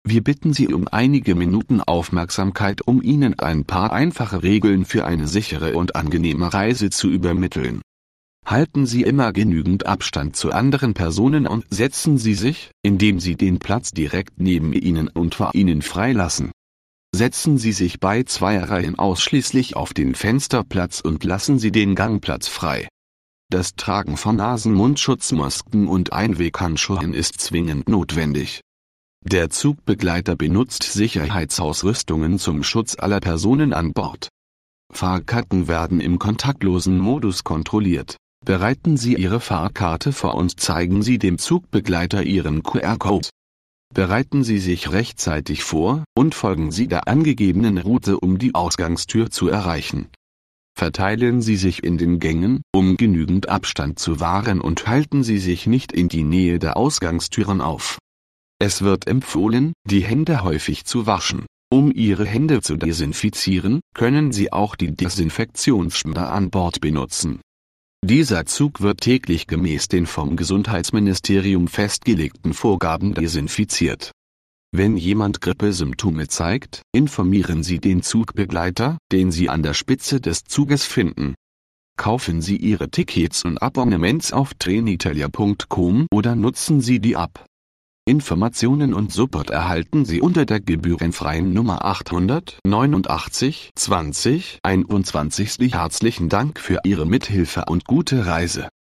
Wir bitten Sie um einige Minuten Aufmerksamkeit, um Ihnen ein paar einfache Regeln für eine sichere und angenehme Reise zu übermitteln. Halten Sie immer genügend Abstand zu anderen Personen und setzen Sie sich, indem Sie den Platz direkt neben Ihnen und vor Ihnen freilassen. Setzen Sie sich bei 2 Reihen ausschließlich auf den Fensterplatz und lassen Sie den Gangplatz frei. Das Tragen von Nasen-Mundschutzmasken und Einweghandschuhen ist zwingend notwendig. Der Zugbegleiter benutzt Sicherheitsausrüstungen zum Schutz aller Personen an Bord. Fahrkarten werden im kontaktlosen Modus kontrolliert. Bereiten Sie Ihre Fahrkarte vor und zeigen Sie dem Zugbegleiter Ihren QR-Code. Bereiten Sie sich rechtzeitig vor und folgen Sie der angegebenen Route, um die Ausgangstür zu erreichen. Verteilen Sie sich in den Gängen, um genügend Abstand zu wahren, und halten Sie sich nicht in die Nähe der Ausgangstüren auf. Es wird empfohlen, die Hände häufig zu waschen. Um Ihre Hände zu desinfizieren, können Sie auch die Desinfektionsspender an Bord benutzen. Dieser Zug wird täglich gemäß den vom Gesundheitsministerium festgelegten Vorgaben desinfiziert. Wenn jemand Grippesymptome zeigt, informieren Sie den Zugbegleiter, den Sie an der Spitze des Zuges finden. Kaufen Sie Ihre Tickets und Abonnements auf Trenitalia.com oder nutzen Sie die App. Informationen und Support erhalten Sie unter der gebührenfreien Nummer 889 20 21. Herzlichen Dank für Ihre Mithilfe und gute Reise.